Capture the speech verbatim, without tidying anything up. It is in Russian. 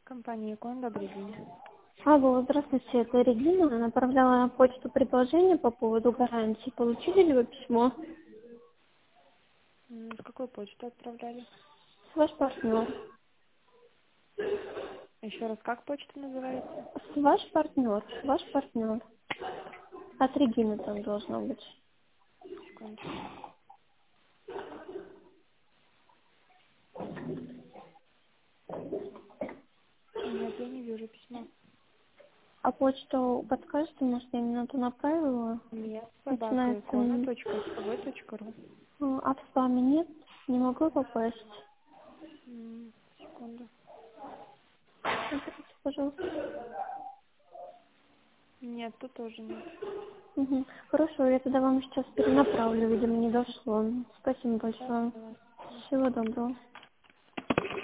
Компания Икон, добрый день. Алло, здравствуйте, это Регина. Направляла на почту предложение по поводу гарантии. Получили ли вы письмо? М, С какой почты отправляли? С ваш партнер. Еще раз, как почта называется? С ваш партнер. Ваш партнер. От Регины там должно быть. Секундочку. Нет, я не вижу письма. А почту подскажете, может, я именно ту направила? Нет, собака Начинается... икона м, точка с в точка ру. А в спаме нет? Не могу попасть. М, Секунду. Смотрите, пожалуйста. Нет, тут тоже нет. Мгм. Хорошо, я тогда вам сейчас перенаправлю, видимо, не дошло. Спасибо Да, большое. давай. Всего доброго.